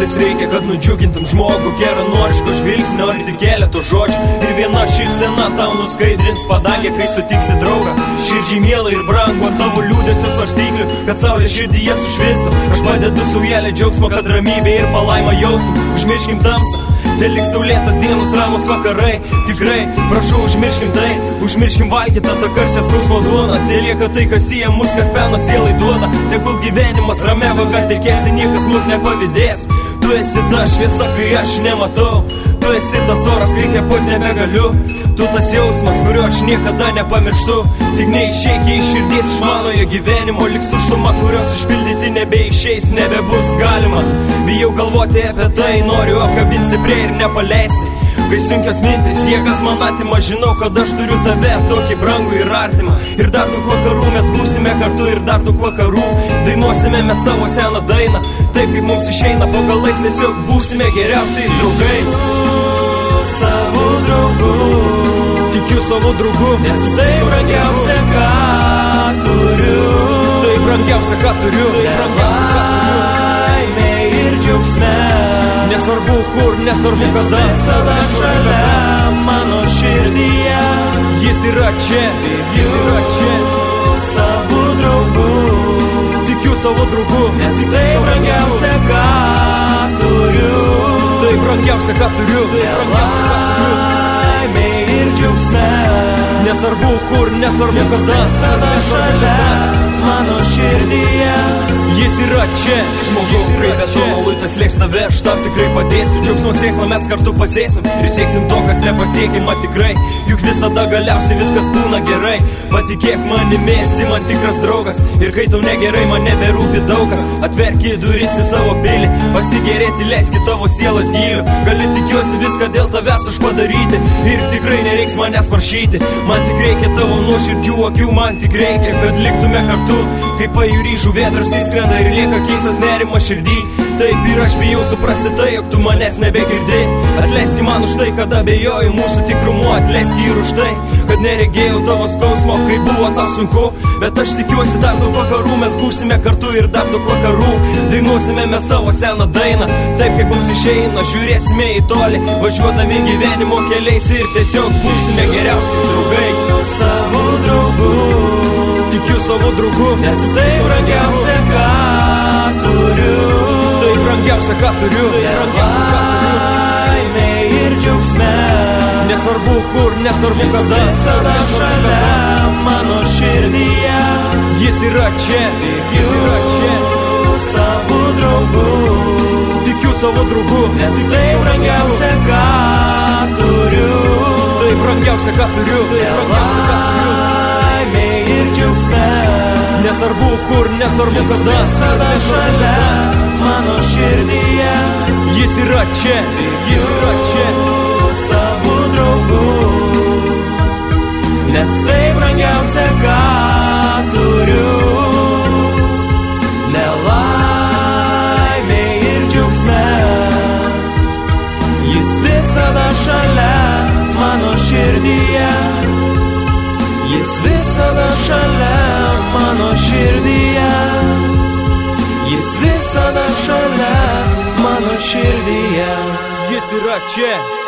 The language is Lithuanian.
Kartais reikia, kad nudžiugintum žmogų, geranoriško žvilgsnio ir tik keleto žodžių. Ir viena šypsena tau nuskaidrins padangę, kai sutiksi draugą. Širdžiai miela ir brangu ant tavo liūdesio svarstyklių, kad saulė širdyje sušvistų. Aš padedu saujelę džiaugsmo, kad ramybė ir palaima jaustum. Užmirškim tamsą, te lik saulėtas dienos, ramos vakarai. Tikrai, prašau, užmirškim tai, užmirškim valgytą tą karčią skausmo duoną. Te lieka tai, kas įja mus, kas peno sielai duoda. Tegul gyvenimas ramia vaga tekės, tai niekas mums nepavydės. Tu esi ta šviesa, kai aš nematau. Tu esi tas oras, kai kvėpuot nebegaliu. Tu tas jausmas, kurio aš niekada nepamirštu. Tik neišeik iš širdies iš manojo gyvenimo. Liks tuštuma, kurios išpildyti nebeišeis, nebebus galima. Bijau galvoti apie tai, noriu apkabinti stipriai ir nepaleisti. Kai sunkios mintis jėgas man atima, žinau, kad aš turiu tave tokį brangų ir artimą. Ir dar daug vakarų mes būsime kartu, ir dar daug vakarų dainuosime mes savo seną dainą. Taip kaip mums išeina po galais, tiesiog būsime geriausiais draugais. Savo draugu, tikiu savo draugu, nes tai brangiausia, ką turiu. Tai brangiausia, ką turiu. Laimė ir džiaugsme, nesvarbu kur, nesvarbu kada. Visada šalia mano širdyje, jis yra čia, jis yra čia. Savo draugu, tikiu savo draugu, nes tai brangiausia, ką turiu. Tai brangiausia, ką turiu. Laimė ir džiaugsme, nesvarbu kur, nesvarbu kada. Visada šalia mano širdyje, jis yra čia. Žmogau, prie betono luitas lėks tave, aš tau tikrai padėsiu. Džiaugsmo sėklą mes kartu pasėsim ir sieksim to, kas nepasiekima tikrai. Juk visada galiausiai viskas būna gerai. Patikėk manimi, esi man tikras draugas. Ir kai tau negerai, man neberūpi daugas. Atverki duris į savo pilį, pasigėrėti leiski tavo sielos gilių. Gali tikiuosi viską dėl tavęs aš padaryti, ir tikrai nereiks manęs prašyti. Man tik reikia tavo nuoširdžių akių, man tik reikia, kad liktume kartu. Kaip pajūry žuvėdras įskrenda ir lieka keistas nerimas širdį. Taip ir aš bijau suprasti tai, jog tu manęs nebegirdi. Atleiski man už tai, kad abejoju mūsų tikrumu. Atleiski ir už tai, kad neregėjau tavo skausmo, kai buvo tau sunku. Bet aš tikiuosi dar daug vakarų mes būsime kartu, ir dar daug vakarų dainuosime mes savo seną dainą. Taip kaip mums išeina, žiūrėsime į tolį, važiuodami gyvenimo keliais, ir tiesiog būsime geriausiais draugais. Savo draugu, tikiu savo draugu, nes tai brangiausia, ką turiu. Tai brangiausia, ką turiu. Laimė ir džiaugsme, nesvarbu kur, nesvarbu kada. Visada šalia mano širdyje, jis yra čia, jis yra čia. Savo draugu, tikiu savo draugu, nes tai brangiausia, ką turiu. Tai brangiausia, ką turiu. Laimė ir džiaugsme, nesvarbu kur, nesvarbu kada. Visada šalia mano širdyje, jis yra čia, jis yra čia. Savo draugu, nes tai brangiausia, ką turiu. Nelaimė ir džiaugsme, jis visada šalia mano širdyje. Jis visada šalia mano širdyje, jis visada šalia mano širdyje. Jis yra čia.